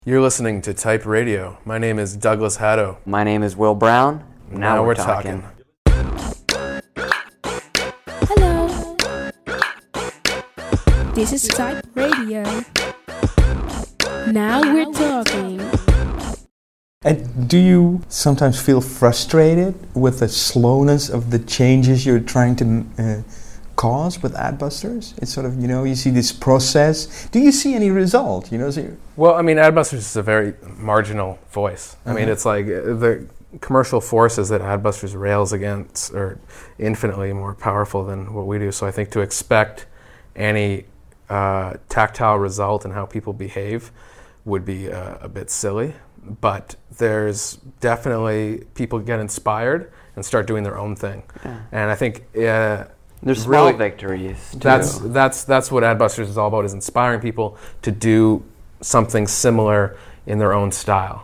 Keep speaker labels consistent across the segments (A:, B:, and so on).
A: You're listening to Type Radio. My name is Douglas Haddo.
B: My name is Will Brown.
A: Now we're talking.
C: Hello. This is Type Radio. Now we're talking.
D: And do you sometimes feel frustrated with the slowness of the changes you're trying to cause with Adbusters? It's sort of, you see this process. Do you see any result?
A: Well, Adbusters is a very marginal voice. It's like the commercial forces that Adbusters rails against are infinitely more powerful than what we do. So I think to expect any tactile result in how people behave would be a bit silly. But there's definitely people get inspired and start doing their own thing. Yeah. And I think
B: there's small victories too.
A: That's what Adbusters is all about, is inspiring people to do something similar in their own style.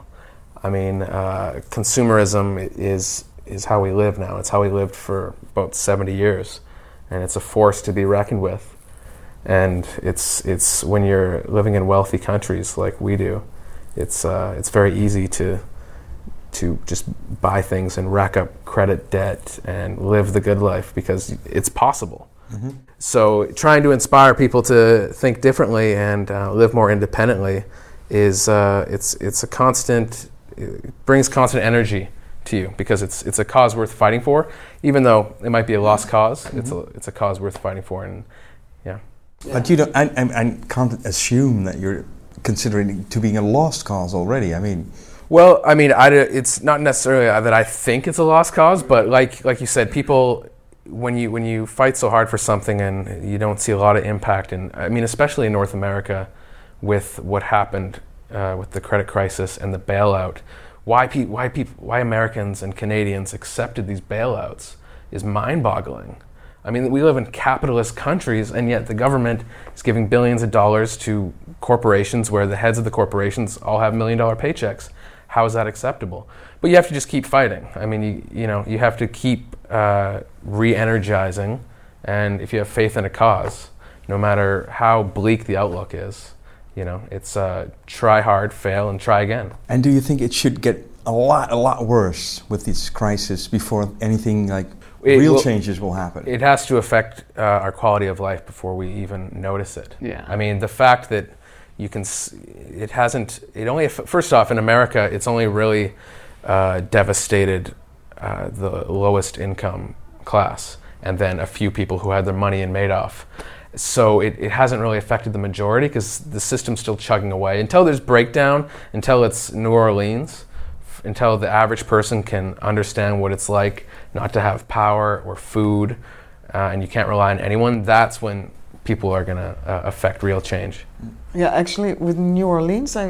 A: Consumerism is how we live now. It's how we lived for about 70 years, and it's a force to be reckoned with. And it's when you're living in wealthy countries like we do, it's very easy to just buy things and rack up credit debt and live the good life because it's possible. Mm-hmm. So trying to inspire people to think differently and live more independently is it's a constant. It brings constant energy to you because it's a cause worth fighting for, even though it might be a lost cause. Mm-hmm. It's a cause worth fighting for, and yeah.
D: But I can't assume that you're considering to being a lost cause already.
A: Well, it's not necessarily that I think it's a lost cause, but like you said, people, when you fight so hard for something and you don't see a lot of impact, and especially in North America, with what happened with the credit crisis and the bailout, why Americans and Canadians accepted these bailouts is mind-boggling. We live in capitalist countries, and yet the government is giving billions of dollars to corporations where the heads of the corporations all have $1 million paychecks. How is that acceptable? But you have to just keep fighting. You have to keep re-energizing, and if you have faith in a cause, no matter how bleak the outlook is, it's try hard, fail, and try again.
D: And do you think it should get a lot worse with this crisis before anything like real changes will happen?
A: It has to affect our quality of life before we even notice it.
B: Yeah.
A: The fact that first off, in America, it's only really devastated the lowest income class, and then a few people who had their money in Madoff. So it hasn't really affected the majority because the system's still chugging away. Until there's breakdown, until it's New Orleans, until the average person can understand what it's like not to have power or food, and you can't rely on anyone, that's when people are going to affect real change.
E: Yeah, actually, with New Orleans, I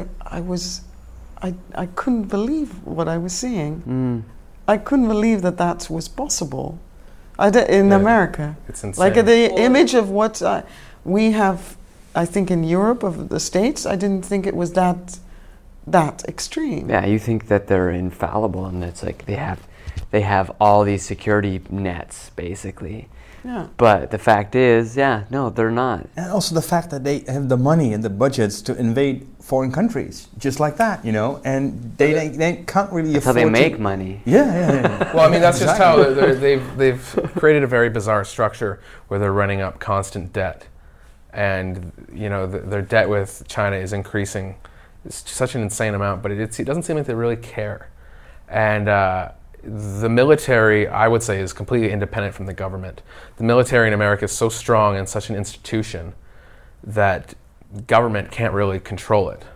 E: couldn't believe what I was seeing. I couldn't believe that was possible. In America.
A: It's insane.
E: Like the image of what we have, I think, in Europe, of the States, I didn't think it was that extreme.
B: Yeah, you think that they're infallible, and it's like they have all these security nets, basically.
E: Yeah.
B: But the fact is, no, they're not.
D: And also the fact that they have the money and the budgets to invade foreign countries, just like that, and they can't really afford.
B: That's how they make money.
D: Yeah.
A: Well, that's just how they've created a very bizarre structure where they're running up constant debt, and their debt with China is increasing. It's such an insane amount, but it doesn't seem like they really care, and. The military, I would say, is completely independent from the government. The military in America is so strong and such an institution that government can't really control it.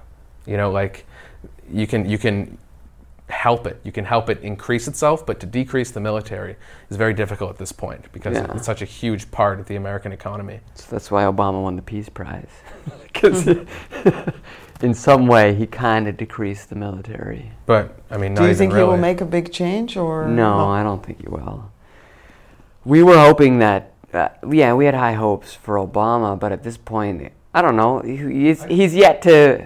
A: You can help it. You can help it increase itself, but to decrease the military is very difficult at this point because it's such a huge part of the American economy.
B: So that's why Obama won the Peace Prize. Because in some way, he kind of decreased the military.
A: But, not even
E: Do you think
A: really.
E: he will make a big change, or...?
B: No, I don't think he will. We were hoping that, we had high hopes for Obama, but at this point, I don't know, he's yet to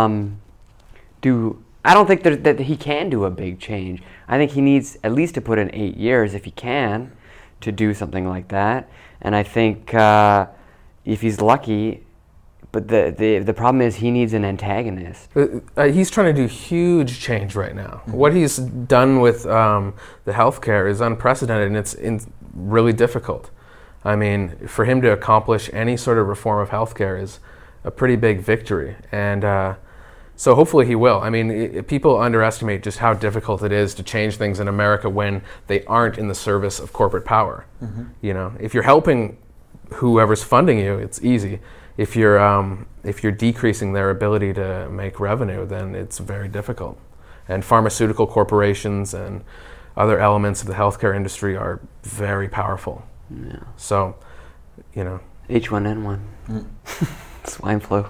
B: do... I don't think that he can do a big change. I think he needs at least to put in 8 years, if he can, to do something like that. And I think if he's lucky, the problem is he needs an antagonist.
A: He's trying to do huge change right now. What he's done with the healthcare is unprecedented, and it's really difficult. I mean, for him to accomplish any sort of reform of healthcare is a pretty big victory, and so hopefully he will. I mean, people underestimate just how difficult it is to change things in America when they aren't in the service of corporate power. You know, if you're helping whoever's funding you, it's easy. If you're decreasing their ability to make revenue, then it's very difficult. And pharmaceutical corporations and other elements of the healthcare industry are very powerful.
B: Yeah.
A: So, you know.
B: H1N1. Swine flu.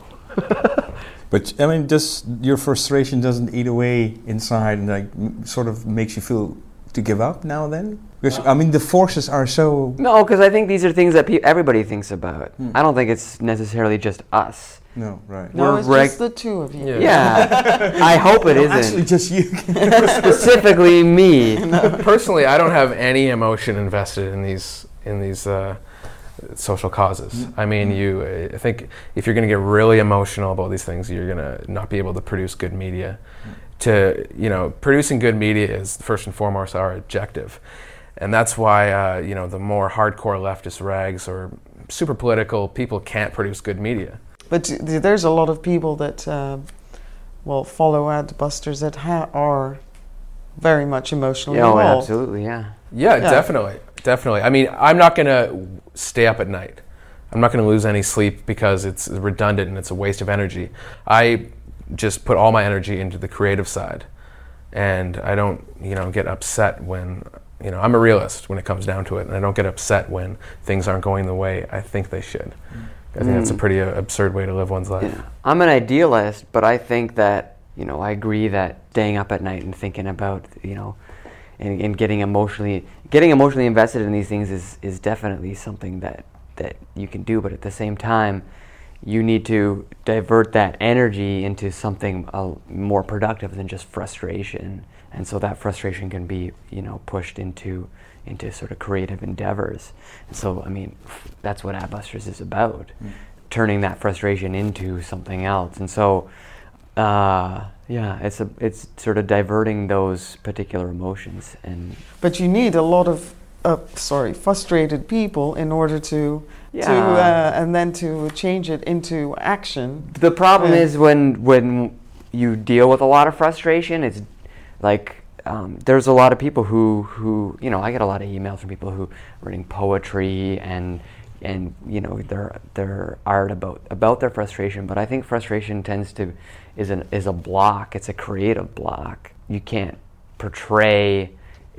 D: But I mean, your frustration doesn't eat away inside and like sort of makes you feel to give up now and then? Because I mean, the forces are so.
B: No, because I think these are things that everybody thinks about. I don't think it's necessarily just us.
D: No, right.
E: No, it's just the two of you.
B: Yeah. I hope it isn't.
D: Actually, just you.
B: Specifically me.
A: Personally, I don't have any emotion invested in these social causes. I mean, I think if you're going to get really emotional about these things, you're going to not be able to produce good media. Producing good media is first and foremost our objective. And that's why, the more hardcore leftist rags or super political people can't produce good media.
E: But there's a lot of people that, follow Adbusters that are very much emotionally involved.
B: Oh, absolutely, yeah.
A: Yeah, definitely. I mean, I'm not going to stay up at night. I'm not going to lose any sleep because it's redundant and it's a waste of energy. I just put all my energy into the creative side. And I don't, get upset when, I'm a realist when it comes down to it. And I don't get upset when things aren't going the way I think they should. I think that's a pretty absurd way to live one's life.
B: Yeah. I'm an idealist, but I think that, I agree that staying up at night and thinking about, and getting emotionally invested in these things is definitely something that you can do. But at the same time, you need to divert that energy into something more productive than just frustration. And so that frustration can be, pushed into sort of creative endeavors. And so, I mean, that's what Adbusters is about, turning that frustration into something else. And so, it's sort of diverting those particular emotions.
E: But you need a lot of frustrated people in order to and then to change it into action.
B: The problem is when you deal with a lot of frustration, it's like there's a lot of people who I get a lot of emails from people who are writing poetry and their art about their frustration. But I think frustration is a block. It's a creative block. You can't portray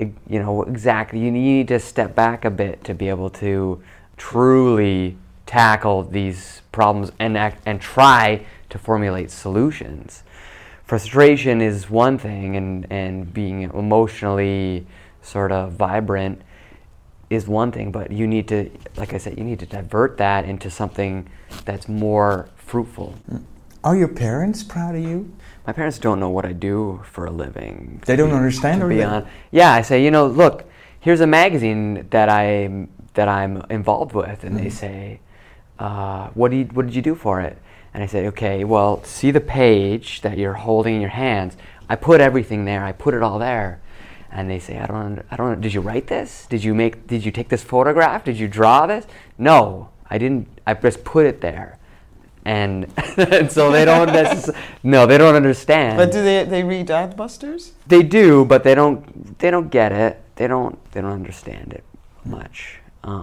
B: exactly. You need to step back a bit to be able to truly tackle these problems and try to formulate solutions. Frustration is one thing, and being emotionally sort of vibrant is one thing, but you need to, like I said, you need to divert that into something that's more fruitful.
D: Are your parents proud of you?
B: My parents don't know what I do for a living.
D: They don't understand,
B: Yeah, I say, look, here's a magazine that I'm involved with, and they say, what did you do for it? And I said, okay, well, see the page that you're holding in your hands. I put everything there. I put it all there. And they say, I don't. Did you write this? Did you take this photograph? Did you draw this? No, I didn't. I just put it there. And, and so they don't they don't understand.
E: But do they read Adbusters?
B: They do, but they don't get it. They don't understand it much.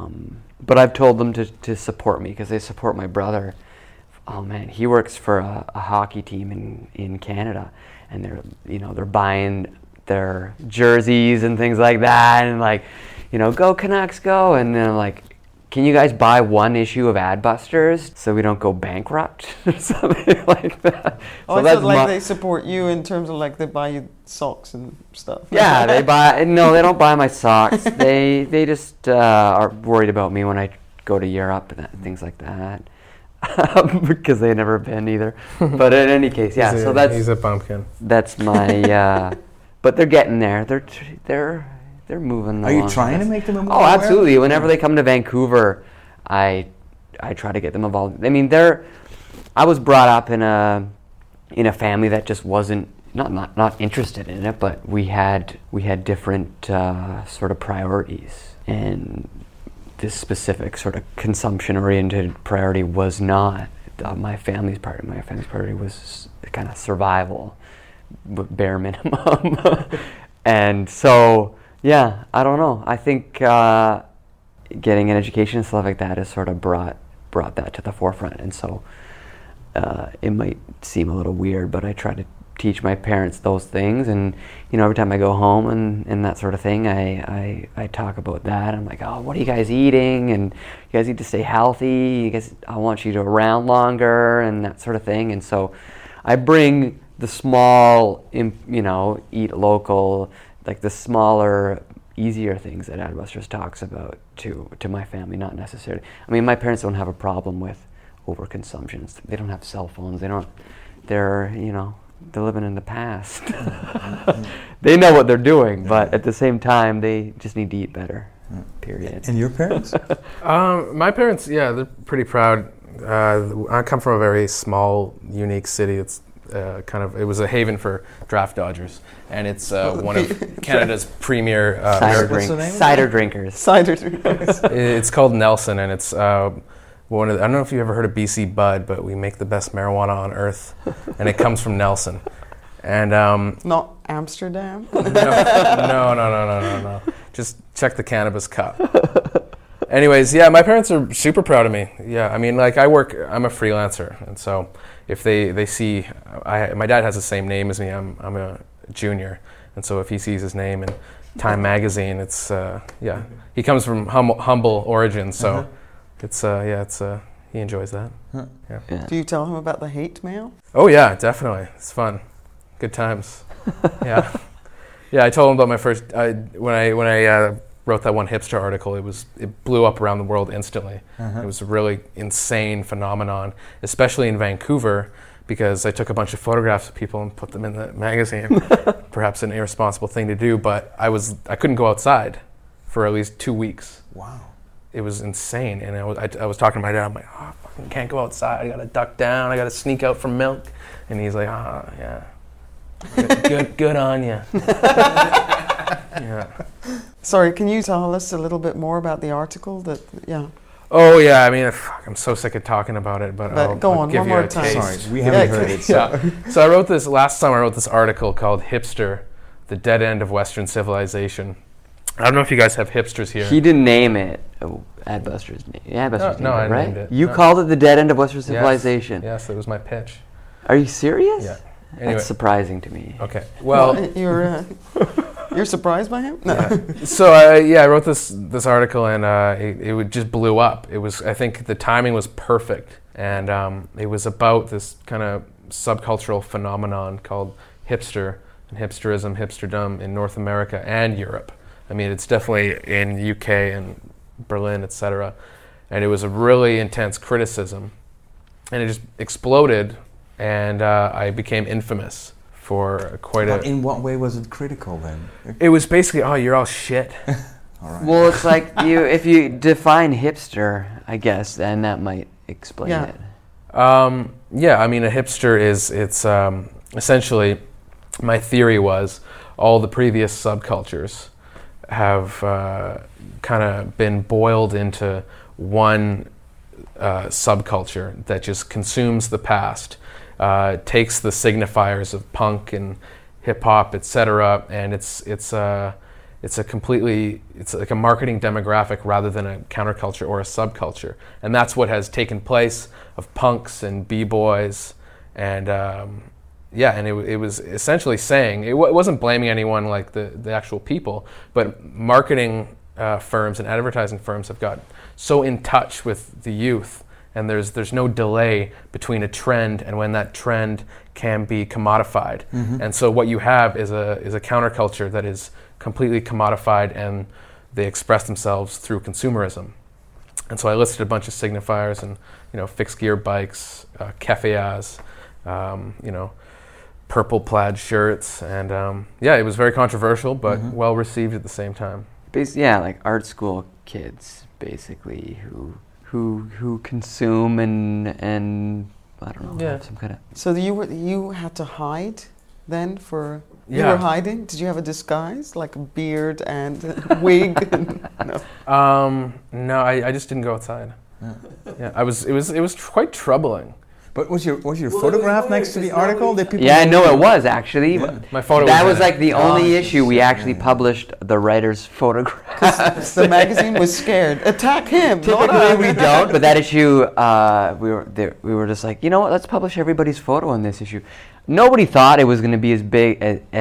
B: But I've told them to support me because they support my brother. Oh man, he works for a hockey team in Canada, and they're buying their jerseys and things like that, and go Canucks go, and then I'm like, can you guys buy one issue of Adbusters so we don't go bankrupt or something like that?
E: Oh, so I thought they support you in terms of they buy you socks and stuff.
B: Yeah, they don't buy my socks. They just are worried about me when I go to Europe and things like that. Because they've never been either. But in any case, yeah.
A: He's a pumpkin.
B: That's my. But they're getting there. They're moving.
D: Are you trying to make them involved?
B: Oh, absolutely. Whenever they come to Vancouver, I try to get them involved. I mean, I was brought up in a family that just wasn't not interested in it, but we had different sort of priorities, and this specific sort of consumption-oriented priority was not my family's priority. My family's priority was kind of survival, bare minimum. And so, yeah, I don't know. I think getting an education and stuff like that has sort of brought that to the forefront. And so it might seem a little weird, but I try to teach my parents those things, and every time I go home and that sort of thing, I talk about that. I'm like, oh, what are you guys eating? And you guys need to stay healthy. I want you to around longer and that sort of thing. And so I bring the small, eat local, like the smaller, easier things that Adbusters talks about to my family, not necessarily. I mean, my parents don't have a problem with overconsumption. They don't have cell phones. They're living in the past. They know what they're doing, but at the same time, they just need to eat better, period.
D: And your parents?
A: My parents, yeah, they're pretty proud. I come from a very small, unique city. It's it was a haven for draft dodgers, and it's one of Canada's premier
B: cider drinkers.
E: Cider drinkers.
A: It's called Nelson, and it's I don't know if you ever heard of BC Bud, but we make the best marijuana on earth, and it comes from Nelson. And
E: not Amsterdam.
A: No. Just check the Cannabis Cup. Anyways, yeah, my parents are super proud of me. Yeah, I mean, like I'm a freelancer, and so if they see, my dad has the same name as me. I'm a junior, and so if he sees his name in Time magazine, it's he comes from humble origins, so. He enjoys that.
D: Huh.
A: Yeah.
E: Do you tell him about the hate mail?
A: Oh yeah, definitely. It's fun. Good times. Yeah. Yeah, I told him about my first when I wrote that one hipster article. It blew up around the world instantly.
D: Uh-huh.
A: It was a really insane phenomenon, especially in Vancouver, because I took a bunch of photographs of people and put them in the magazine. Perhaps an irresponsible thing to do, but I couldn't go outside for at least 2 weeks.
D: Wow.
A: It was insane, and I was talking to my dad. I'm like, I fucking can't go outside. I gotta duck down. I gotta sneak out for milk. And he's like, yeah, good on you. Yeah.
E: Sorry, can you tell us a little bit more about the article?
A: Oh yeah, I mean, I'm so sick of talking about it, but I'll give
E: one
A: you
E: more
A: a
E: time.
A: taste.
D: Sorry, we haven't heard it.
A: So I wrote this last summer. I wrote this article called "Hipster: The Dead End of Western Civilization." I don't know if you guys have hipsters here.
B: He didn't name it. Adbusters name. Yeah, Adbusters
A: No,
B: name
A: I
B: it, right?
A: named it.
B: You
A: No.
B: called it the dead end of Western civilization.
A: Yes, that was my pitch.
B: Are you serious?
A: Yeah. Anyway.
B: That's surprising to me.
A: Okay. Well,
E: you're surprised by him? No.
A: Yeah. So I wrote this article, and it just blew up. I think the timing was perfect, and it was about this kind of subcultural phenomenon called hipster and hipsterism, hipsterdom in North America and Europe. I mean, it's definitely in UK and Berlin, etc. And it was a really intense criticism, and it just exploded, and I became infamous for quite
D: But in what way was it critical then?
A: It was basically, oh, you're all shit.
D: All right.
B: Well, it's like if you define hipster, I guess, then that might explain it.
A: Yeah, I mean, a hipster it's essentially, my theory was all the previous subcultures have kind of been boiled into one subculture that just consumes the past, takes the signifiers of punk and hip hop, etc., and it's like a marketing demographic rather than a counterculture or a subculture, and that's what has taken place of punks and b-boys and. And it was essentially saying, it wasn't blaming anyone like the actual people, but marketing firms and advertising firms have got so in touch with the youth, and there's no delay between a trend and when that trend can be commodified. Mm-hmm. And so what you have is a counterculture that is completely commodified, and they express themselves through consumerism. And so I listed a bunch of signifiers and, fixed gear bikes, kefayas, purple plaid shirts, and it was very controversial, but well received at the same time.
B: Like art school kids, basically, who consume and I don't know,
A: Yeah.
B: have some kind of.
E: So you had to hide then for. You
A: Yeah.
E: were hiding. Did you have a disguise like a beard and wig? No.
A: No, I just didn't go outside. Yeah, it was quite troubling.
D: But was your photograph next to the article? Did people
B: Yeah,
D: know
B: no,
D: you?
B: it was actually.
D: Yeah.
A: My photo
B: That
A: was
B: was
A: in it.
B: like the only
D: Oh,
B: issue we actually published the writer's photograph.
E: The magazine was scared. Attack him. not
B: Typically
E: us.
B: we don't, but that issue, we were just like, you know what? Let's publish everybody's photo in this issue. Nobody thought it was going to be as big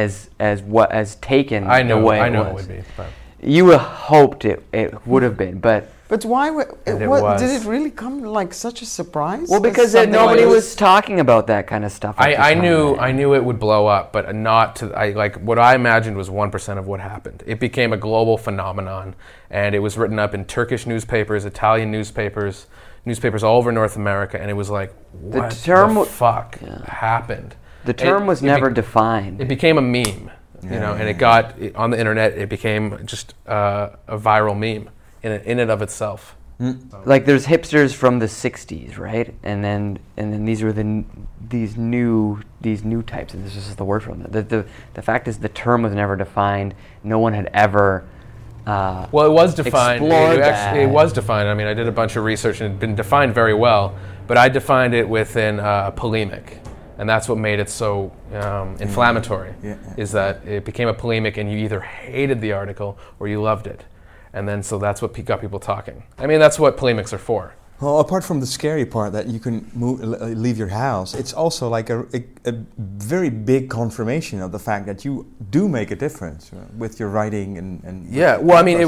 B: as taken.
A: I know
B: the way
A: it
B: was.
A: would be. But
B: You hoped it would have been, but
E: But why?
A: And it
E: What,
A: was.
E: did it really come like such a surprise?
B: well,
E: That
B: because
E: something
B: nobody
E: like
B: was
E: this-
B: talking about that kind of stuff. at the
A: I
B: time,
A: knew
B: right?
A: I knew it would blow up, but not to what I imagined was 1% of what happened. It became a global phenomenon, and it was written up in Turkish newspapers, Italian newspapers all over North America, and it was like,
B: The
A: what
B: term
A: the
B: wa-
A: fuck
B: Yeah.
A: happened?
B: The term was
A: it
B: never
A: be-
B: defined.
A: It became a meme, and it got on the internet. It became just a viral meme in and of itself.
B: Like there's hipsters from the '60s, right? And then these were these new types, and this is the word from them. The fact is the term was never defined. No one had ever.
A: Well, it was defined.
B: Explored
A: It
B: that.
A: was defined. I mean, I did a bunch of research, and it had been defined very well. But I defined it within polemic, and that's what made it so inflammatory.
D: Yeah.
A: Is that it became a polemic, and you either hated the article or you loved it, and then so that's what got people talking. I mean, that's what polemics are for.
D: Well, apart from the scary part that you can leave your house, it's also like a very big confirmation of the fact that you do make a difference with your writing and
A: Yeah, well, I mean,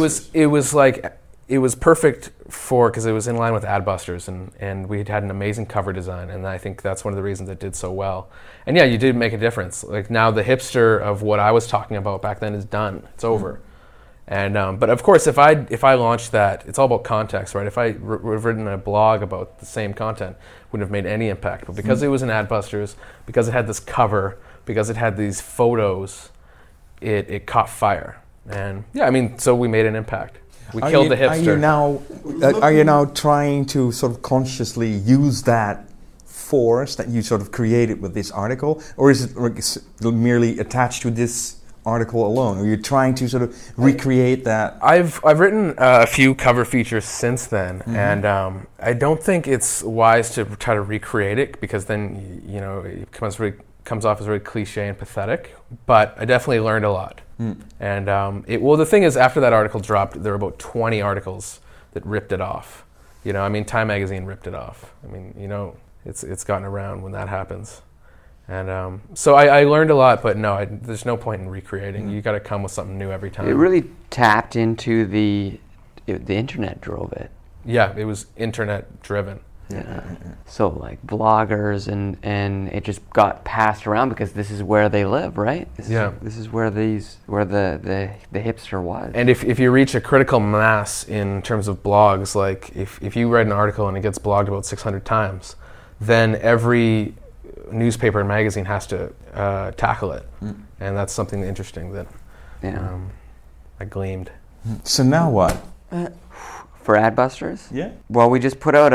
A: it was perfect because it was in line with Adbusters, and we had an amazing cover design, and I think that's one of the reasons it did so well. And yeah, you did make a difference. Like now, the hipster of what I was talking about back then is done. It's over. And but of course, if I launched that, it's all about context, right? If I would have written a blog about the same content, wouldn't have made any impact. But because it was an Adbusters, because it had this cover, because it had these photos, it caught fire. And yeah, I mean, so we made an impact. We killed the hipster.
D: Are you now trying to sort of consciously use that force that you sort of created with this article, or is it merely attached to this article alone? Or you're trying to sort of recreate that?
A: I've written a few cover features since then, and I don't think it's wise to try to recreate it because then it comes off as very cliche and pathetic. But I definitely learned a lot. And the thing is, after that article dropped, there were about 20 articles that ripped it off. I mean, Time Magazine ripped it off. I mean, it's gotten around when that happens. And so I learned a lot, but no, there's no point in recreating. You got to come with something new every time.
B: It really tapped into the internet drove it.
A: Yeah, it was internet driven.
B: So like bloggers and it just got passed around because this is where they live, right? This is where the hipster was.
A: And if you reach a critical mass in terms of blogs, like if you write an article and it gets blogged about 600 times, then every newspaper and magazine has to tackle it. And that's something interesting that I gleamed.
D: So now what?
B: For Adbusters?
D: Yeah.
B: Well, we just put out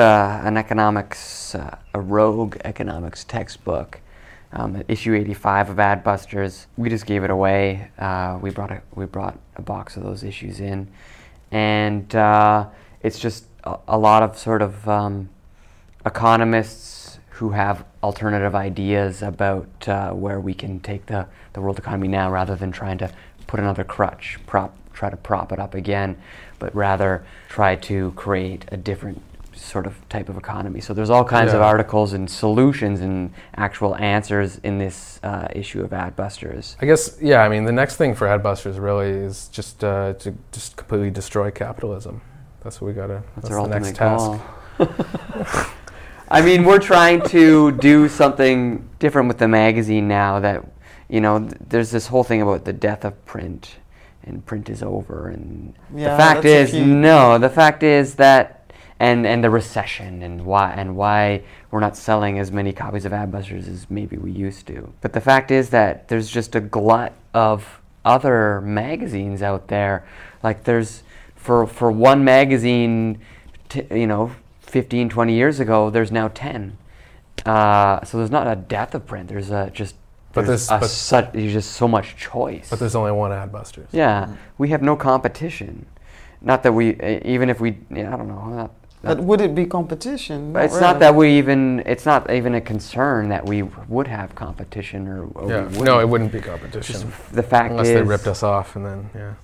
B: a rogue economics textbook, issue 85 of Adbusters. We just gave it away. We brought a box of those issues in, and it's just a lot of sort of economists who have alternative ideas about where we can take the world economy now, rather than trying to put another crutch, try to prop it up again, but rather try to create a different sort of type of economy. So there's all kinds of articles and solutions and actual answers in this issue of Adbusters.
A: I guess, I mean, the next thing for Adbusters really is just to just completely destroy capitalism. That's what we got to, that's
B: our
A: the next
B: ultimate
A: task.
B: goal. I mean, we're trying to do something different with the magazine now that, there's this whole thing about the death of print, and print is over, and the fact is that, and the recession, and why we're not selling as many copies of Adbusters as maybe we used to. But the fact is that there's just a glut of other magazines out there. Like there's, for one magazine, 15, 20 years ago, there's now 10. So there's not a death of print. There's just there's just so much choice.
A: But there's only one Adbusters.
B: Yeah, we have no competition. Not that we, even if we, I don't know.
E: But would it be competition?
B: It's not that we even. It's not even a concern that we would have competition or
A: no, it wouldn't be competition.
B: Just the fact
A: unless
B: is,
A: they ripped us off and then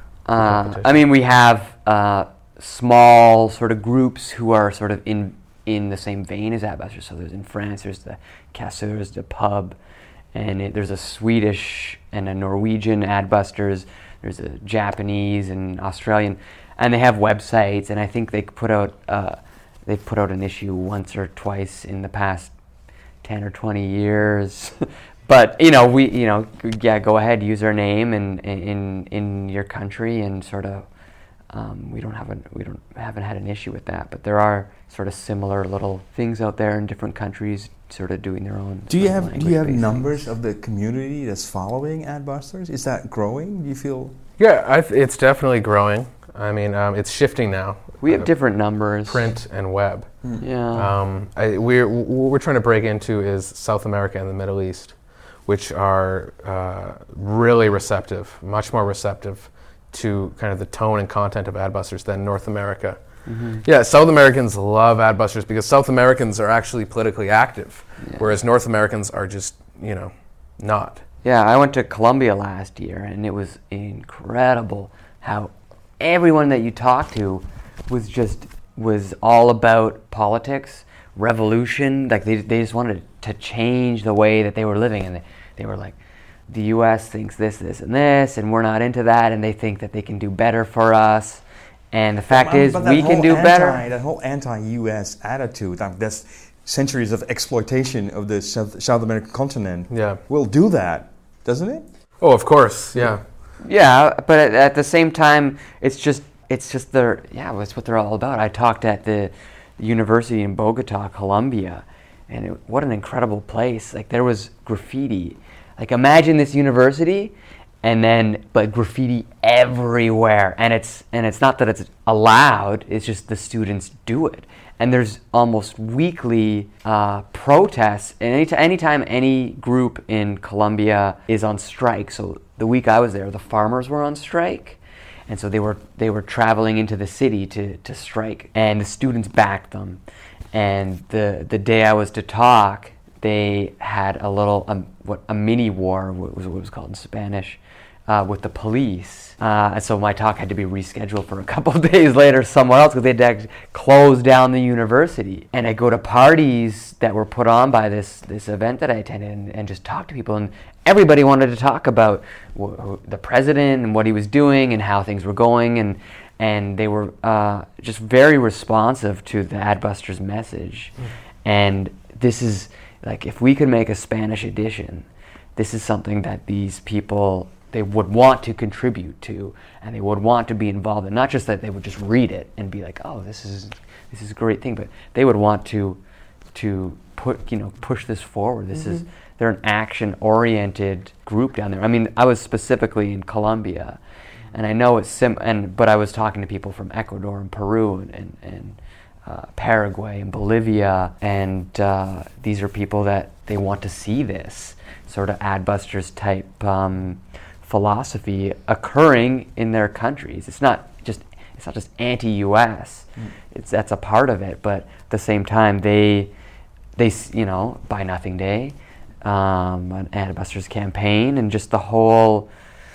B: I mean, we have small sort of groups who are sort of in the same vein as Adbusters. So there's in France, there's the Casseurs, the Pub, and there's a Swedish and a Norwegian Adbusters. There's a Japanese and Australian, and they have websites. And I think they've put out an issue once or twice in the past 10 or 20 years. But go ahead, use our name in your country, and sort of we haven't had an issue with that. But there are sort of similar little things out there in different countries, sort of doing their own.
D: Do you have numbers of the community that's following Adbusters? Is that growing? Do you feel?
A: Yeah, it's definitely growing. I mean, it's shifting now.
B: We have different numbers,
A: print and web.
B: Yeah.
A: What we're trying to break into is South America and the Middle East, which are really receptive, much more receptive to kind of the tone and content of Adbusters than North America. Mm-hmm. Yeah, South Americans love Adbusters because South Americans are actually politically active, whereas North Americans are just, not.
B: Yeah, I went to Colombia last year, and it was incredible how everyone that you talked to was all about politics, revolution. Like they just wanted to change the way that they were living, and they were like, the U.S. thinks this, and this, and we're not into that, and they think that they can do better for us. And the fact is, we can do better.
D: That whole anti-U.S. attitude, that's centuries of exploitation of the South American continent.
A: Yeah,
D: will do that, doesn't it?
A: Oh, of course, yeah.
B: Yeah, but at the same time, it's what they're all about. I talked at the university in Bogota, Colombia, and what an incredible place. Like, there was graffiti. Like, imagine this university, but graffiti everywhere, and it's not that it's allowed. It's just the students do it, and there's almost weekly protests. And anytime any group in Colombia is on strike. So the week I was there, the farmers were on strike, and so they were traveling into the city to strike, and the students backed them. And the day I was to talk, they had a little a mini war, what it was called in Spanish, with the police. And so my talk had to be rescheduled for a couple of days later somewhere else because they had to close down the university. And I go to parties that were put on by this event that I attended and just talk to people, and everybody wanted to talk about the president and what he was doing and how things were going, and they were just very responsive to the Adbusters message. And this is, like, if we could make a Spanish edition, this is something that these people, they would want to contribute to, and they would want to be involved in. Not just that they would just read it and be like, oh, this is a great thing, but they would want to push this forward. They're an action-oriented group down there. I mean, I was specifically in Colombia, and I know it's but I was talking to people from Ecuador and Peru and Paraguay and Bolivia, and these are people that they want to see this sort of Adbusters type philosophy occurring in their countries. It's not just anti-US. That's a part of it, but at the same time, they Buy Nothing Day, an Adbusters campaign, and just the whole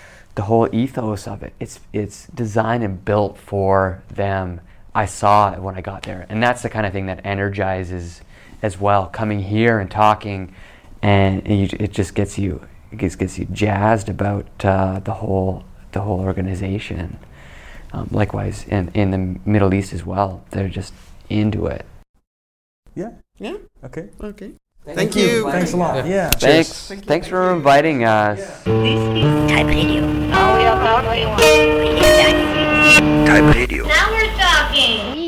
B: ethos of it. It's designed and built for them. I saw it when I got there, and that's the kind of thing that energizes as well. Coming here and talking, and it just gets you jazzed about the whole organization. Likewise, in the Middle East as well, they're just into it.
D: Yeah.
E: Yeah.
D: Okay.
E: Thank you.
D: Thanks a lot. Yeah.
B: Thanks for inviting us.
F: This is Type Radio. Now we are talking. Type Radio. Now we're talking.